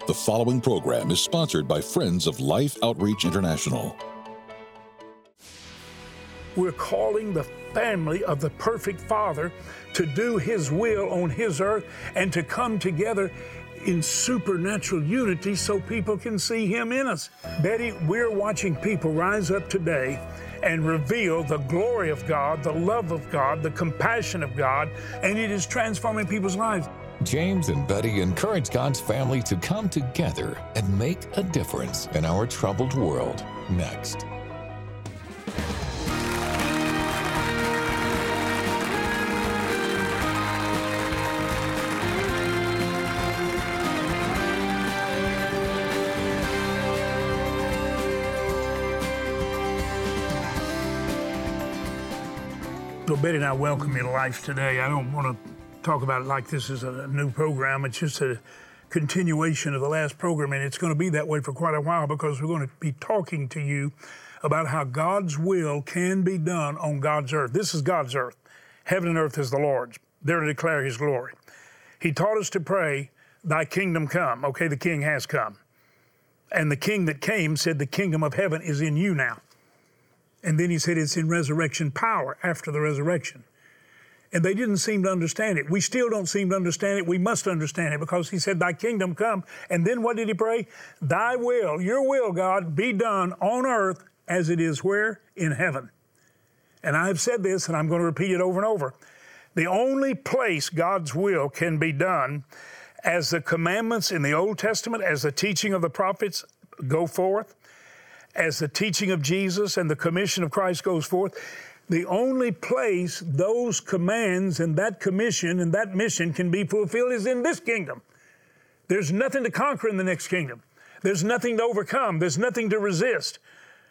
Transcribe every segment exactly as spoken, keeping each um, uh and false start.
The following program is sponsored by Friends of Life Outreach International. We're calling the family of the perfect Father to do His will on His earth and to come together in supernatural unity so people can see Him in us. Betty, we're watching people rise up today and reveal the glory of God, the love of God, the compassion of God, and it is transforming people's lives. James and Betty encourage God's family to come together and make a difference in our troubled world. Next. So Betty and I welcome you to Life Today. I don't want to talk about it like this is a new program. It's just a continuation of the last program, and it's going to be that way for quite a while because we're going to be talking to you about how God's will can be done on God's earth. This is God's earth. Heaven and earth is the Lord's. They're to declare His glory. He taught us to pray, Thy kingdom come. Okay, the King has come. And the King that came said the kingdom of heaven is in you now. And then He said it's in resurrection power after the resurrection. And they didn't seem to understand it. We still don't seem to understand it. We must understand it because He said, Thy kingdom come. And then what did He pray? Thy will, your will, God, be done on earth as it is where? In heaven. And I have said this, and I'm going to repeat it over and over. The only place God's will can be done as the commandments in the Old Testament, as the teaching of the prophets go forth, as the teaching of Jesus and the commission of Christ goes forth, the only place those commands and that commission and that mission can be fulfilled is in this kingdom. There's nothing to conquer in the next kingdom. There's nothing to overcome. There's nothing to resist.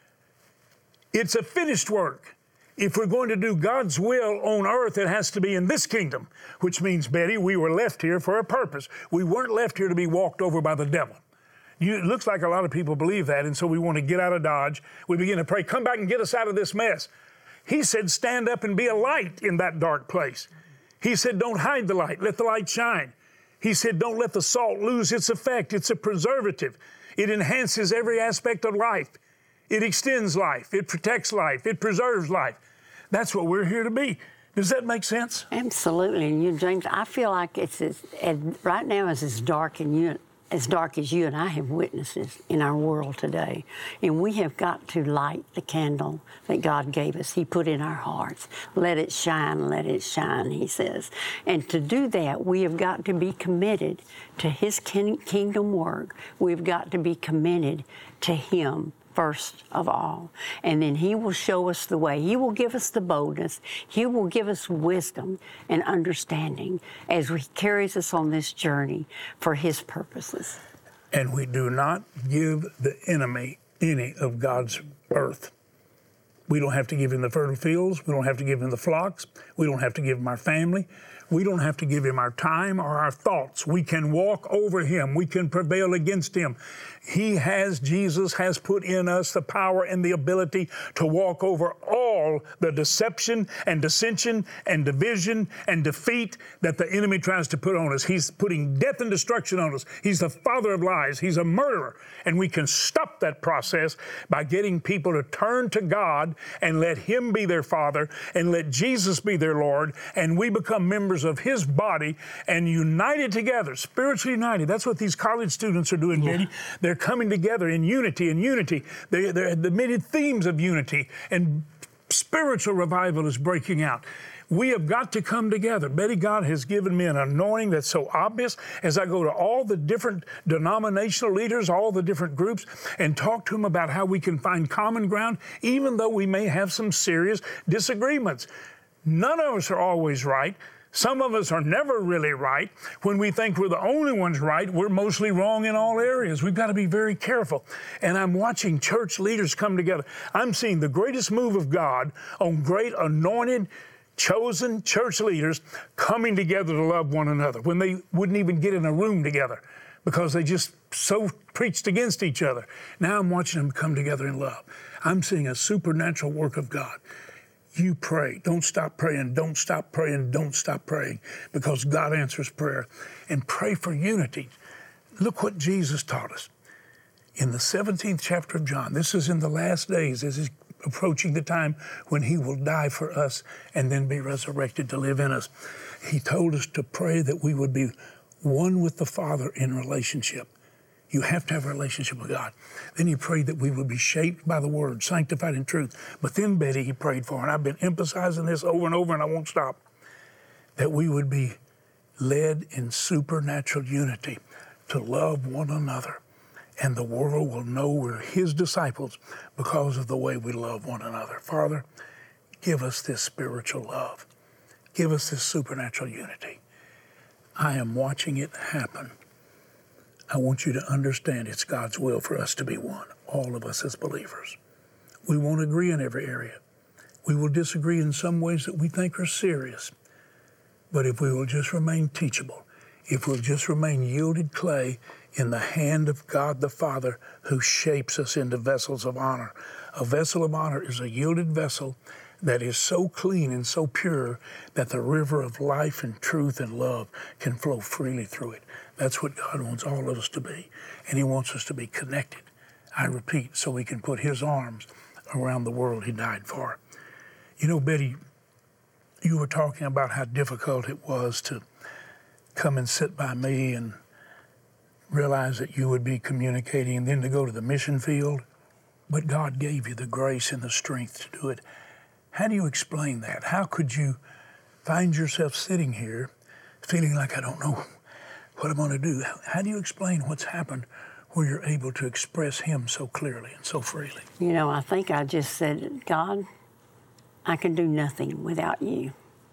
It's a finished work. If we're going to do God's will on earth, it has to be in this kingdom, which means, Betty, we were left here for a purpose. We weren't left here to be walked over by the devil. You, it looks like a lot of people believe that, and so we want to get out of Dodge. We begin to pray, come back and get us out of this mess. He said, stand up and be a light in that dark place. He said, don't hide the light, let the light shine. He said, don't let the salt lose its effect. It's a preservative. It enhances every aspect of life. It extends life. It protects life. It preserves life. That's what we're here to be. Does that make sense? Absolutely. And you, James, I feel like it's as, and right now it's as dark and you, as dark as you and I have witnesses in our world today. And we have got to light the candle that God gave us. He put in our hearts. Let it shine, let it shine, He says. And to do that, we have got to be committed to His kin- kingdom work. We've got to be committed to Him first of all. And then He will show us the way. He will give us the boldness. He will give us wisdom and understanding as He carries us on this journey for His purposes. And we do not give the enemy any of God's earth. We don't have to give Him the fertile fields. We don't have to give Him the flocks. We don't have to give Him our family. We don't have to give Him our time or our thoughts. We can walk over Him. We can prevail against Him. He has, Jesus has put in us the power and the ability to walk over all the deception and dissension and division and defeat that the enemy tries to put on us. He's putting death and destruction on us. He's the father of lies. He's a murderer. And we can stop that process by getting people to turn to God and let Him be their Father and let Jesus be their Lord, and we become members of His body and united together, spiritually united. That's what these college students are doing, yeah. Betty. They're coming together in unity and unity. They, they're the many themes of unity, and spiritual revival is breaking out. We have got to come together. Betty, God has given me an anointing that's so obvious as I go to all the different denominational leaders, all the different groups, and talk to them about how we can find common ground, even though we may have some serious disagreements. None of us are always right. Some of us are never really right. When we think we're the only ones right, we're mostly wrong in all areas. We've got to be very careful. And I'm watching church leaders come together. I'm seeing the greatest move of God on great anointed, chosen church leaders coming together to love one another when they wouldn't even get in a room together because they just so preached against each other. Now I'm watching them come together in love. I'm seeing a supernatural work of God. You pray. Don't stop praying. Don't stop praying. Don't stop praying, because God answers prayer. And pray for unity. look what Jesus taught us. In the seventeenth chapter of John, this is in the last days as he's approaching the time when he will die for us and then be resurrected to live in us. He told us to pray that we would be one with the Father in relationship. You have to have a relationship with God. Then he prayed that we would be shaped by the Word, sanctified in truth. But then, Betty, he prayed for, and I've been emphasizing this over and over and I won't stop, that we would be led in supernatural unity to love one another. And the world will know we're his disciples because of the way we love one another. Father, give us this spiritual love. Give us this supernatural unity. I am watching it happen. I want you to understand it's God's will for us to be one, all of us as believers. We won't agree in every area. We will disagree in some ways that we think are serious. But if we will just remain teachable, if we'll just remain yielded clay in the hand of God the Father who shapes us into vessels of honor. A vessel of honor is a yielded vessel that is so clean and so pure that the river of life and truth and love can flow freely through it. That's what God wants all of us to be. And he wants us to be connected, I repeat, so we can put his arms around the world he died for. You know, Betty, you were talking about how difficult it was to come and sit by me and realize that you would be communicating and then to go to the mission field. But God gave you the grace and the strength to do it. How do you explain that? How could you find yourself sitting here feeling like I don't know what I'm going to do? How do you explain what's happened where you're able to express him so clearly and so freely? You know, I think I just said, God, I can do nothing without you.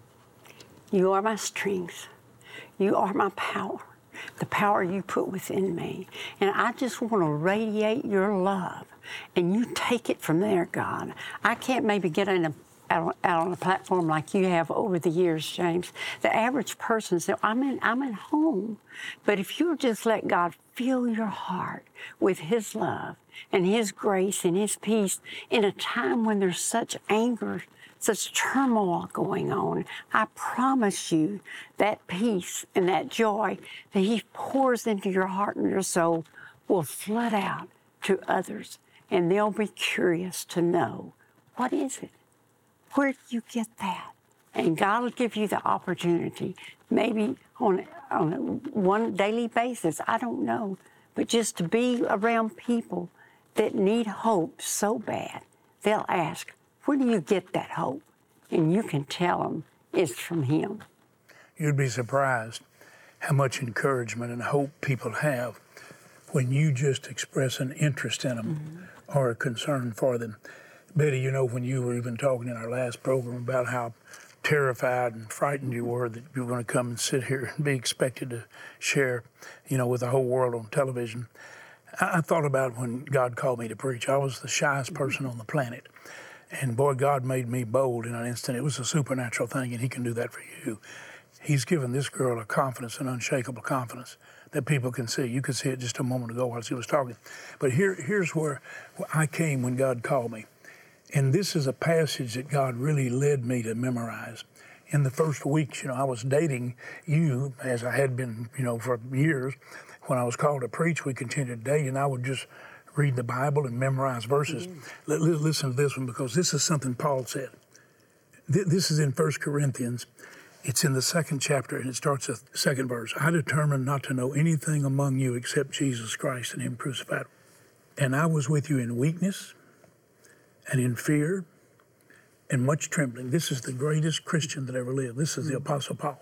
You are my strength. You are my power, the power you put within me. And I just want to radiate your love. And you take it from there, God. I can't maybe get in a, out, out on a platform like you have over the years, James. The average person says, I'm, in, I'm at home. But if you just let God fill your heart with his love and his grace and his peace in a time when there's such anger, such turmoil going on, I promise you that peace and that joy that he pours into your heart and your soul will flood out to others, and they'll be curious to know, what is it? Where do you get that? And God will give you the opportunity, maybe on, on a one daily basis, I don't know, but just to be around people that need hope so bad, they'll ask, where do you get that hope? And you can tell them it's from him. You'd be surprised how much encouragement and hope people have when you just express an interest in them mm-hmm. or a concern for them. Betty, you know, when you were even talking in our last program about how terrified and frightened you were that you were going to come and sit here and be expected to share, you know, with the whole world on television, I, I thought about when God called me to preach. I was the shyest person on the planet. And boy, God made me bold in an instant. It was a supernatural thing, and he can do that for you. He's given this girl a confidence, an unshakable confidence that people can see. You could see it just a moment ago while she was talking. But here, here's where I came when God called me. And this is a passage that God really led me to memorize. In the first weeks, you know, I was dating you, as I had been, you know, for years. When I was called to preach, we continued to date, and I would just read the Bible and memorize verses. Mm-hmm. L- listen to this one, because this is something Paul said. Th- this is in First Corinthians. It's in the second chapter, and it starts at the second verse. I determined not to know anything among you except Jesus Christ and him crucified. And I was with you in weakness and in fear and much trembling. This is the greatest Christian that ever lived. This is mm-hmm. the Apostle Paul.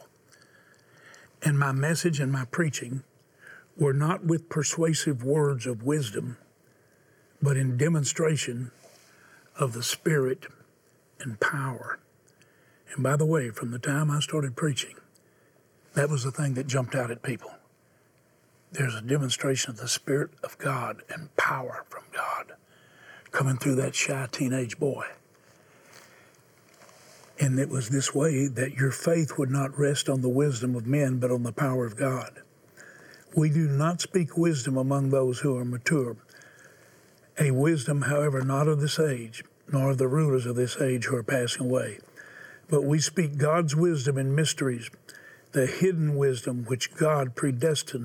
And my message and my preaching were not with persuasive words of wisdom, but in demonstration of the Spirit and power. And by the way, from the time I started preaching, that was the thing that jumped out at people. There's a demonstration of the Spirit of God and power from God coming through that shy teenage boy. And it was this way that your faith would not rest on the wisdom of men, but on the power of God. We do not speak wisdom among those who are mature, a wisdom, however, not of this age, nor of the rulers of this age who are passing away. But we speak God's wisdom in mysteries, the hidden wisdom which God predestined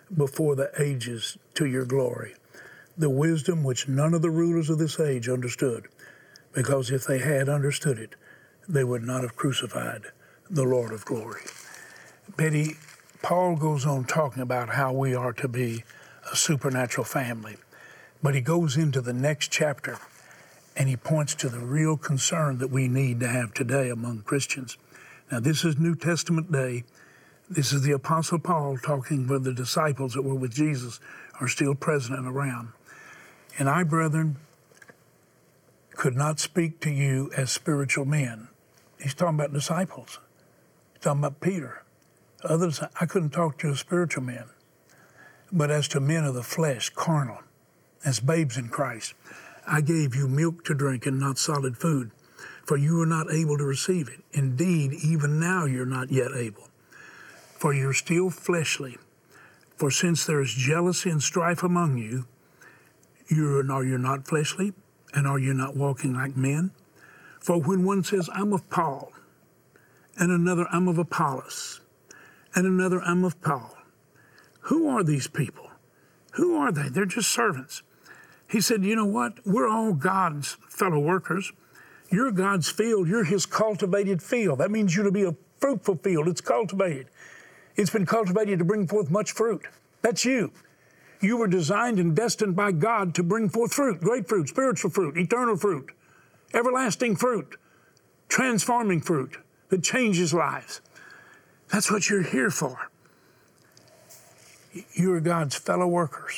before the ages to your glory, the wisdom which none of the rulers of this age understood, because if they had understood it, they would not have crucified the Lord of glory. Betty, Paul goes on talking about how we are to be a supernatural family, but he goes into the next chapter and he points to the real concern that we need to have today among Christians. Now, this is New Testament day. This is the Apostle Paul talking with the disciples that were with Jesus are still present and around. And I, brethren, could not speak to you as spiritual men. He's talking about disciples. He's talking about Peter. Others, I couldn't talk to you as spiritual men, but as to men of the flesh, carnal, as babes in Christ. I gave you milk to drink and not solid food, for you were not able to receive it. Indeed, even now you're not yet able, for you're still fleshly. For since there is jealousy and strife among you, you're, are you not fleshly? And are you not walking like men? For when one says, I'm of Paul, and another, I'm of Apollos, and another, I'm of Paul, who are these people? Who are they? They're just servants. He said, you know what? We're all God's fellow workers. You're God's field. You're his cultivated field. That means you're to be a fruitful field. It's cultivated. It's been cultivated to bring forth much fruit. That's you. You were designed and destined by God to bring forth fruit, great fruit, spiritual fruit, eternal fruit, everlasting fruit, transforming fruit that changes lives. That's what you're here for. You are God's fellow workers.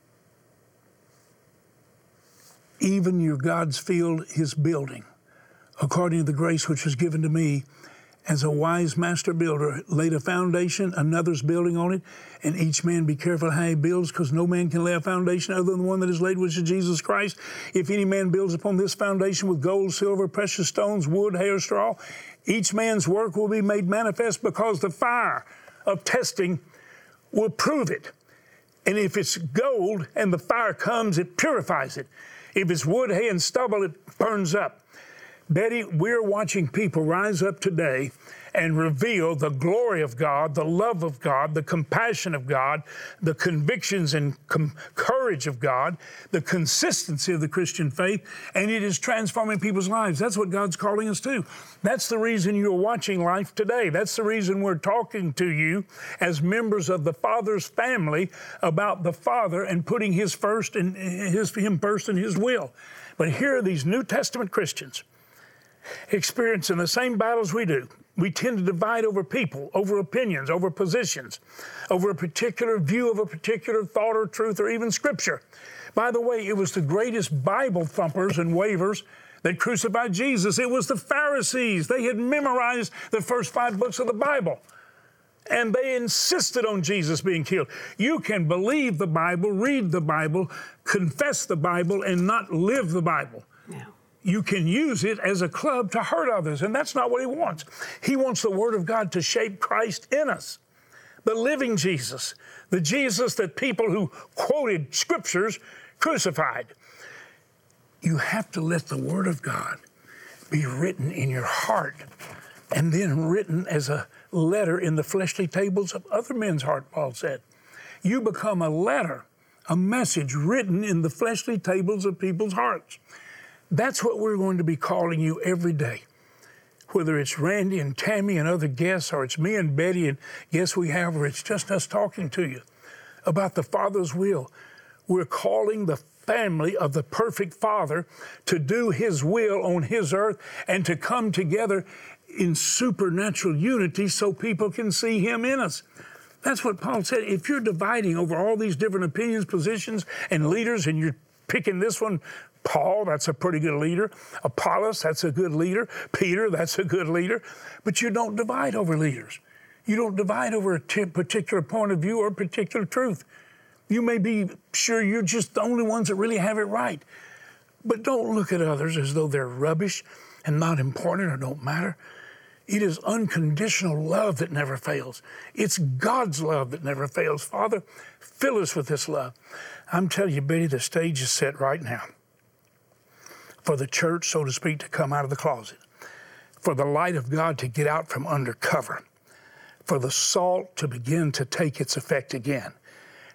Even you're God's field, his building, according to the grace which was given to me as a wise master builder, laid a foundation, another's building on it, and each man be careful how he builds, because no man can lay a foundation other than the one that is laid, which is Jesus Christ. If any man builds upon this foundation with gold, silver, precious stones, wood, hair, straw, each man's work will be made manifest, because the fire of testing will prove it. And if it's gold and the fire comes, it purifies it. If it's wood, hay, and stubble, it burns up. Betty, we're watching people rise up today and reveal the glory of God, the love of God, the compassion of God, the convictions and com- courage of God, the consistency of the Christian faith, and it is transforming people's lives. That's what God's calling us to. That's the reason you're watching Life Today. That's the reason we're talking to you as members of the Father's family about the Father and putting His first and His Him first in His will. But here are these New Testament Christians experiencing the same battles we do. We tend to divide over people, over opinions, over positions, over a particular view of a particular thought or truth or even Scripture. By the way, it was the greatest Bible thumpers and wavers that crucified Jesus. It was the Pharisees. They had memorized the first five books of the Bible, and they insisted on Jesus being killed. You can believe the Bible, read the Bible, confess the Bible, and not live the Bible. Yeah. You can use it as a club to hurt others, and that's not what He wants. He wants the Word of God to shape Christ in us, the living Jesus, the Jesus that people who quoted Scriptures crucified. You have to let the Word of God be written in your heart and then written as a letter in the fleshly tables of other men's heart, Paul said. You become a letter, a message written in the fleshly tables of people's hearts. That's what we're going to be calling you every day. Whether it's Randy and Tammy and other guests, or it's me and Betty and guests we have, or it's just us talking to you about the Father's will. We're calling the family of the perfect Father to do His will on His earth and to come together in supernatural unity so people can see Him in us. That's what Paul said. If you're dividing over all these different opinions, positions, and leaders, and you're picking this one, Paul, that's a pretty good leader. Apollos, that's a good leader. Peter, that's a good leader. But you don't divide over leaders. You don't divide over a t- particular point of view or a particular truth. You may be sure you're just the only ones that really have it right. But don't look at others as though they're rubbish and not important or don't matter. It is unconditional love that never fails. It's God's love that never fails. Father, fill us with this love. I'm telling you, Betty, the stage is set right now for the church, so to speak, to come out of the closet, for the light of God to get out from under cover, for the salt to begin to take its effect again.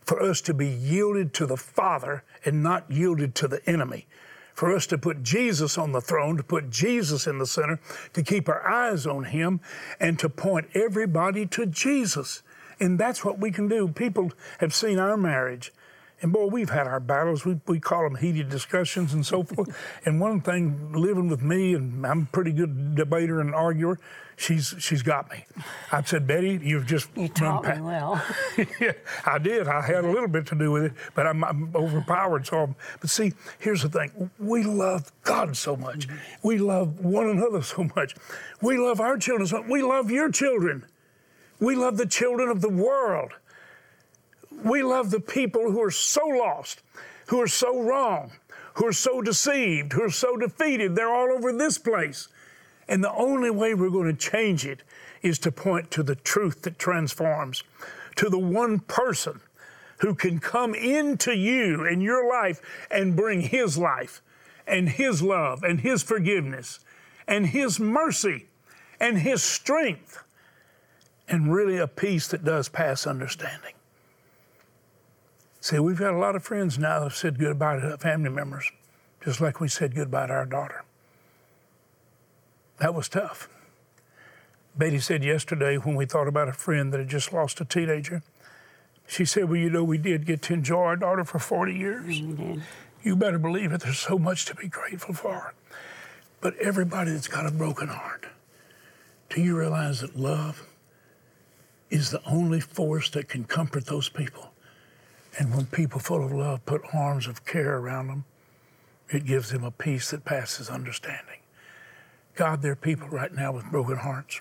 for us to be yielded to the Father and not yielded to the enemy. For us to put Jesus on the throne, to put Jesus in the center, to keep our eyes on Him, and to point everybody to Jesus. And that's what we can do. People have seen our marriage. And boy, we've had our battles. We, we call them heated discussions and so forth. And one thing, living with me, and I'm a pretty good debater and arguer, she's she's got me. I've said, Betty, you've just You taught run me well. yeah, I did. I had a little bit to do with it, but I'm, I'm overpowered. So, I'm, but see, here's the thing: we love God so much. Mm-hmm. We love one another so much. We love our children so much. We love your children. We love the children of the world. We love the people who are so lost, who are so wrong, who are so deceived, who are so defeated. They're all over this place. And the only way we're going to change it is to point to the truth that transforms, to the one person who can come into you and your life and bring His life and His love and His forgiveness and His mercy and His strength and really a peace that does pass understanding. See, we've got a lot of friends now that have said goodbye to family members, just like we said goodbye to our daughter. That was tough. Betty said yesterday when we thought about a friend that had just lost a teenager, she said, well, you know, we did get to enjoy our daughter for forty years. We did. You better believe it. There's so much to be grateful for. But everybody that's got a broken heart, do you realize that love is the only force that can comfort those people? And when people full of love put arms of care around them, it gives them a peace that passes understanding. God, there are people right now with broken hearts,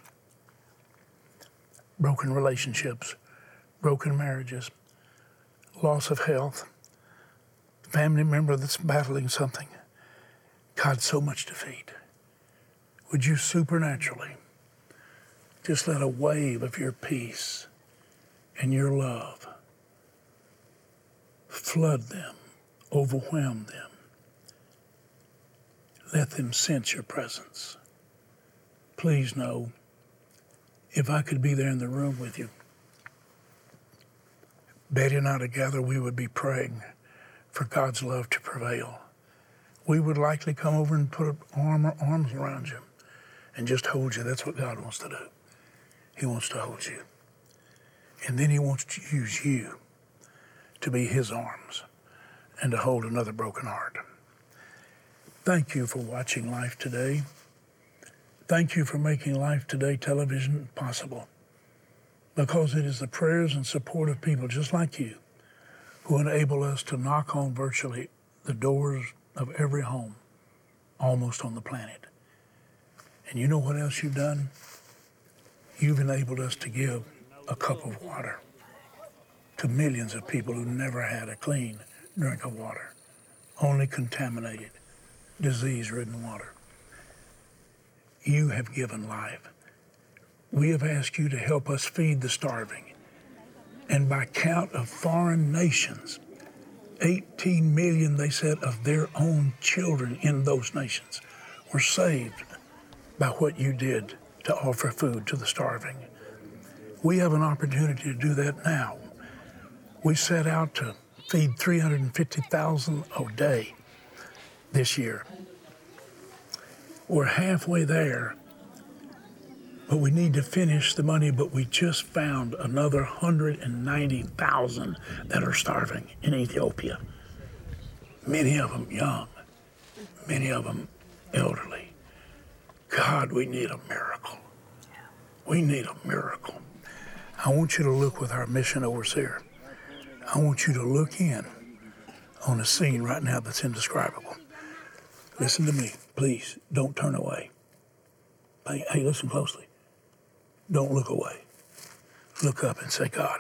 broken relationships, broken marriages, loss of health, family member that's battling something. God, so much defeat. Would you supernaturally just let a wave of your peace and your love flood them, overwhelm them. Let them sense your presence. Please know, if I could be there in the room with you, Betty and I together, we would be praying for God's love to prevail. We would likely come over and put arm, arms around you and just hold you. That's what God wants to do. He wants to hold you. And then He wants to use you to be His arms and to hold another broken heart. Thank you for watching Life Today. Thank you for making Life Today television possible, because it is the prayers and support of people just like you who enable us to knock on virtually the doors of every home almost on the planet. And you know what else you've done? You've enabled us to give a cup of water to millions of people who never had a clean drink of water, only contaminated, disease-ridden water. You have given life. We have asked you to help us feed the starving. And by count of foreign nations, eighteen million, they said, of their own children in those nations were saved by what you did to offer food to the starving. We have an opportunity to do that now. We set out to feed three hundred fifty thousand a day this year. We're halfway there, but we need to finish the money, but we just found another one hundred ninety thousand that are starving in Ethiopia. Many of them young, many of them elderly. God, we need a miracle. We need a miracle. I want you to look with our mission overseer. I want you to look in on a scene right now that's indescribable. Listen to me, please. Don't turn away. Hey, hey, listen closely. Don't look away. Look up and say, God,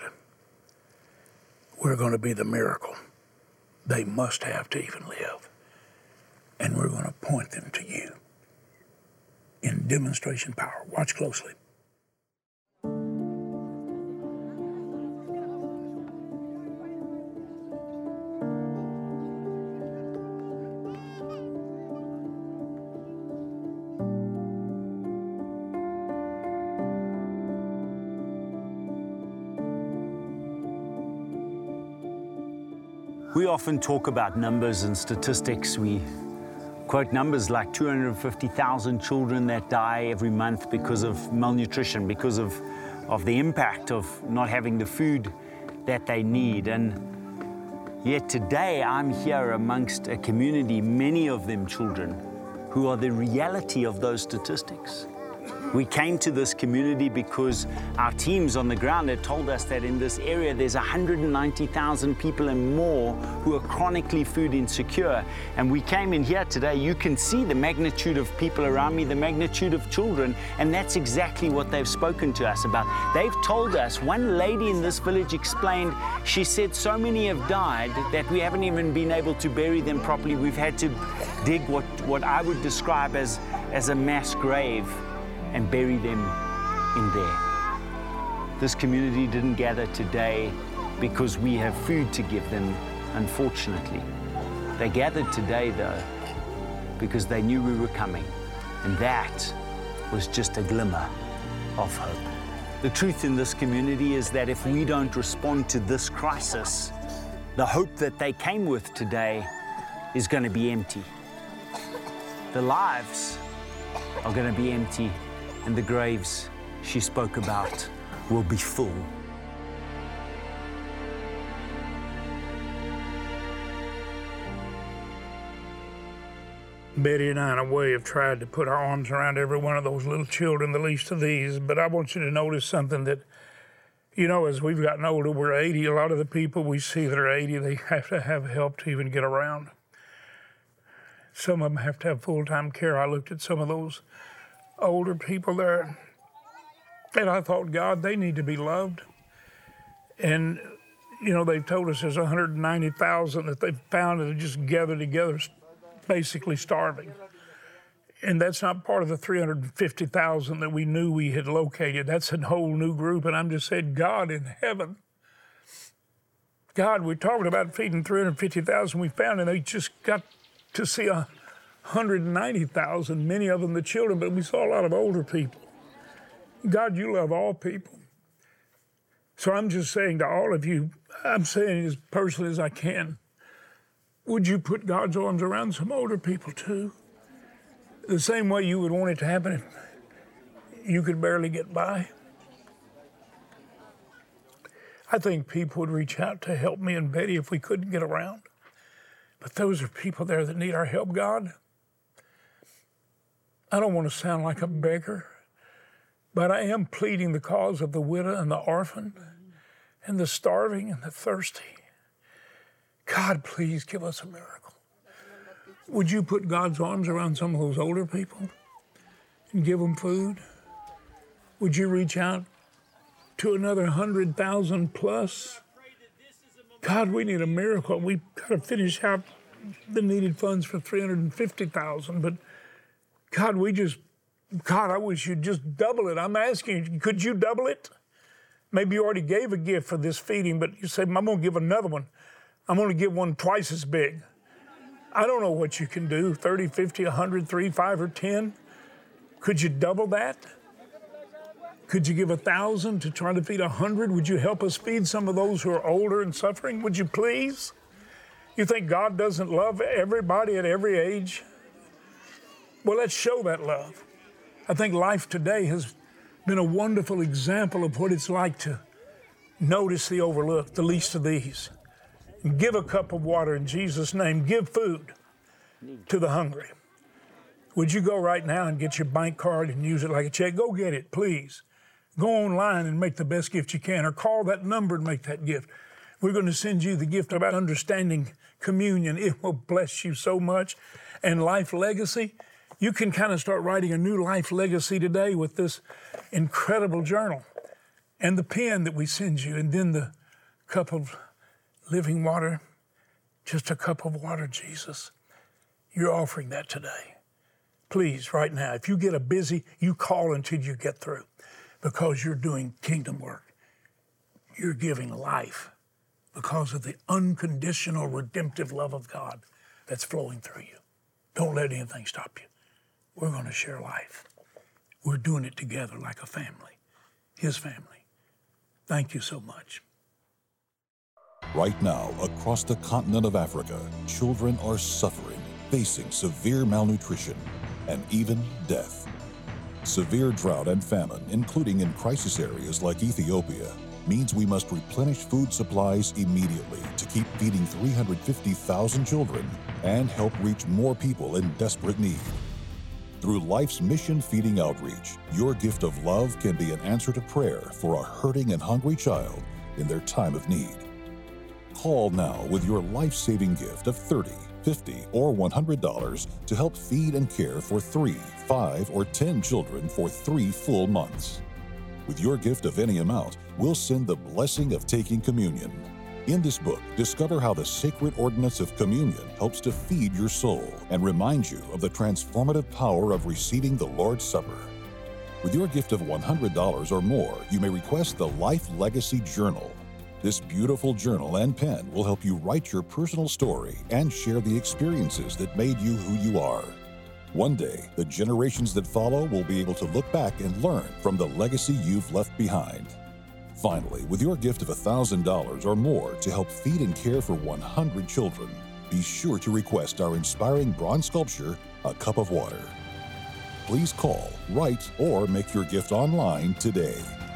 we're going to be the miracle they must have to even live. And we're going to point them to you in demonstration power. Watch closely. We often talk about numbers and statistics. We quote numbers like two hundred fifty thousand children that die every month because of malnutrition, because of, of the impact of not having the food that they need. And yet today I'm here amongst a community, many of them children, who are the reality of those statistics. We came to this community because our teams on the ground had told us that in this area there's one hundred ninety thousand people and more who are chronically food insecure. And we came in here today, you can see the magnitude of people around me, the magnitude of children, and that's exactly what they've spoken to us about. They've told us, one lady in this village explained, she said so many have died that we haven't even been able to bury them properly. We've had to dig what, what I would describe as, as a mass grave and bury them in there. This community didn't gather today because we have food to give them, unfortunately. They gathered today, though, because they knew we were coming, and that was just a glimmer of hope. The truth in this community is that if we don't respond to this crisis, the hope that they came with today is going to be empty. The lives are going to be empty, and the graves she spoke about will be full. Betty and I, in a way, have tried to put our arms around every one of those little children, the least of these. But I want you to notice something that, you know, as we've gotten older, we're eighty. A lot of the people we see that are eighty, they have to have help to even get around. Some of them have to have full-time care. I looked at some of those older people there, and I thought, God, they need to be loved. And, you know, they've told us there's one hundred ninety thousand that they've found that are just gathered together, basically starving. And that's not part of the three hundred fifty thousand that we knew we had located. That's a whole new group, and I'm just saying, God in heaven, God, we're talking about feeding three hundred fifty thousand we found, and they just got to see a one hundred ninety thousand, many of them the children, but we saw a lot of older people. God, you love all people. So I'm just saying to all of you, I'm saying as personally as I can, would you put God's arms around some older people too? The same way you would want it to happen if you could barely get by. I think people would reach out to help me and Betty if we couldn't get around. But those are people there that need our help, God. I don't want to sound like a beggar, but I am pleading the cause of the widow and the orphan and the starving and the thirsty. God, please give us a miracle. Would you put God's arms around some of those older people and give them food? Would you reach out to another one hundred thousand plus? God, we need a miracle. We've got to finish out the needed funds for three hundred fifty thousand, but God, we just, God, I wish you'd just double it. I'm asking you, could you double it? Maybe you already gave a gift for this feeding, but you say, I'm going to give another one. I'm going to give one twice as big. I don't know what you can do, thirty, fifty, one hundred, three, five, or ten. Could you double that? Could you give a thousand to try to feed a hundred? Would you help us feed some of those who are older and suffering? Would you please? You think God doesn't love everybody at every age? Well, let's show that love. I think life today has been a wonderful example of what it's like to notice the overlooked, the least of these. Give a cup of water in Jesus' name. Give food to the hungry. Would you go right now and get your bank card and use it like a check? Go get it, please. Go online and make the best gift you can, or call that number and make that gift. We're going to send you the gift about understanding communion. It will bless you so much. And life legacy, you can kind of start writing a new life legacy today with this incredible journal and the pen that we send you, and then the cup of living water, just a cup of water, Jesus. You're offering that today. Please, right now, if you get a busy, you call until you get through, because you're doing kingdom work. You're giving life because of the unconditional redemptive love of God that's flowing through you. Don't let anything stop you. We're going to share life. We're doing it together like a family, His family. Thank you so much. Right now, across the continent of Africa, children are suffering, facing severe malnutrition and even death. Severe drought and famine, including in crisis areas like Ethiopia, means we must replenish food supplies immediately to keep feeding three hundred fifty thousand children and help reach more people in desperate need. Through Life's Mission Feeding Outreach, your gift of love can be an answer to prayer for a hurting and hungry child in their time of need. Call now with your life-saving gift of thirty dollars, fifty dollars, or one hundred dollars to help feed and care for three, five, or ten children for three full months. With your gift of any amount, we'll send the blessing of taking communion. In this book, discover how the sacred ordinance of communion helps to feed your soul and remind you of the transformative power of receiving the Lord's Supper. With your gift of one hundred dollars or more, you may request the Life Legacy Journal. This beautiful journal and pen will help you write your personal story and share the experiences that made you who you are. One day, the generations that follow will be able to look back and learn from the legacy you've left behind. Finally, with your gift of one thousand dollars or more to help feed and care for one hundred children, be sure to request our inspiring bronze sculpture, A Cup of Water. Please call, write, or make your gift online today.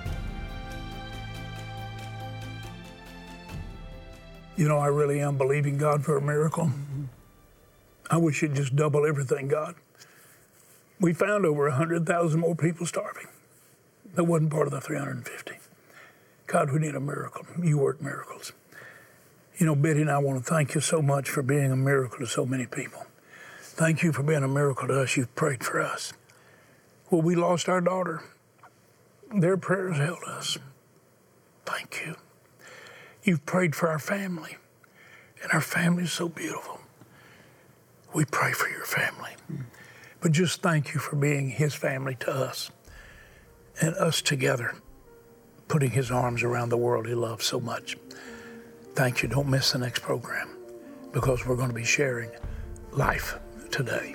You know, I really am believing God for a miracle. I wish you'd just double everything, God. We found over one hundred thousand more people starving. That wasn't part of the three hundred fifty. God, we need a miracle. You work miracles. You know, Betty and I want to thank you so much for being a miracle to so many people. Thank you for being a miracle to us. You've prayed for us. Well, we lost our daughter. Their prayers held us. Thank you. You've prayed for our family, and our family is so beautiful. We pray for your family. But just thank you for being his family to us, and us together, putting his arms around the world he loves so much. Thank you. Don't miss the next program, because we're going to be sharing life today.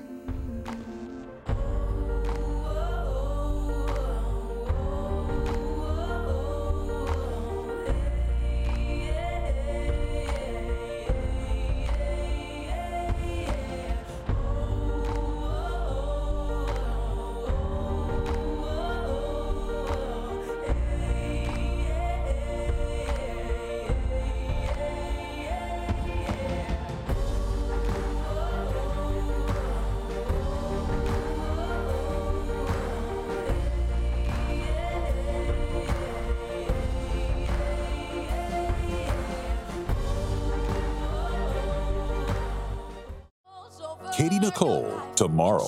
Katie Nicole, tomorrow.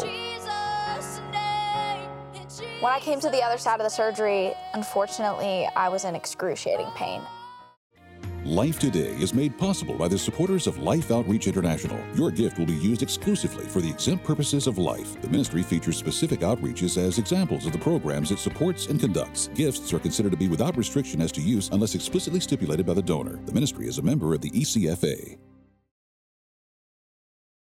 When I came to the other side of the surgery, unfortunately, I was in excruciating pain. Life Today is made possible by the supporters of Life Outreach International. Your gift will be used exclusively for the exempt purposes of life. The ministry features specific outreaches as examples of the programs it supports and conducts. Gifts are considered to be without restriction as to use unless explicitly stipulated by the donor. The ministry is a member of the E C F A.